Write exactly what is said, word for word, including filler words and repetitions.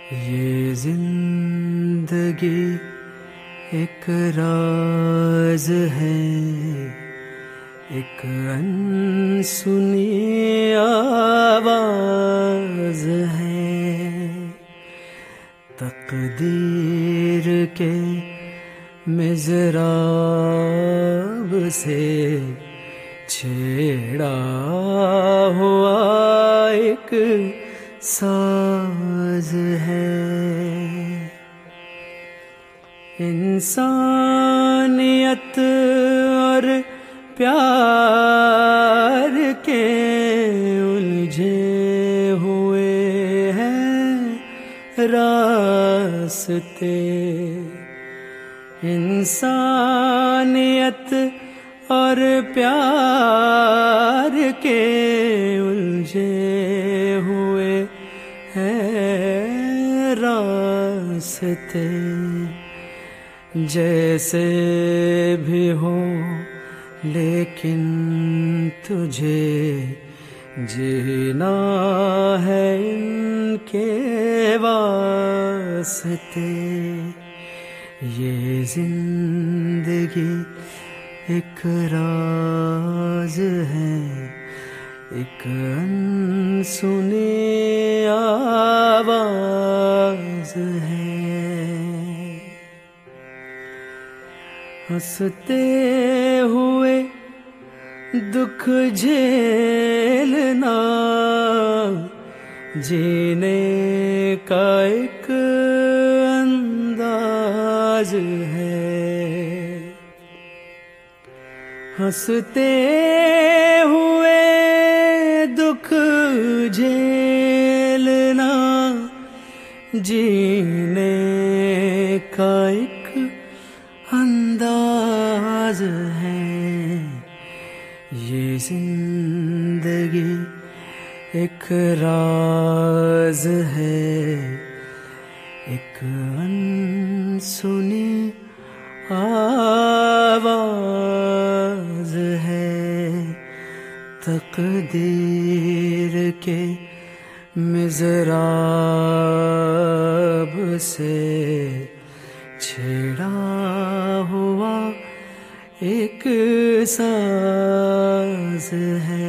یہ زندگی ایک راز ہے، ایک انسنی آواز ہے، تقدیر کے مضراب سے چھیڑا ہوا ایک ساز ہے۔ انسانیت اور پیار کے الجھے ہوئے ہیں راستے، انسانیت اور پیار کے الجھے ہوئے ہیں راستے، جیسے بھی ہو لیکن تجھے جینا ہے ان کے واسطے۔ یہ زندگی ایک راز ہے، ایک انسنی آواز ہے، ہنستے ہوئے دکھ جھیلنا جینے کا ایک انداز ہے، ہنستے ہوئے دکھ جھیلنا جینے کا ایک انداز ہے۔ یہ زندگی ایک راز ہے، ایک انسنی آواز ہے، تقدیر کے مضراب سے چھیڑا ہوا ایک ساز ہے۔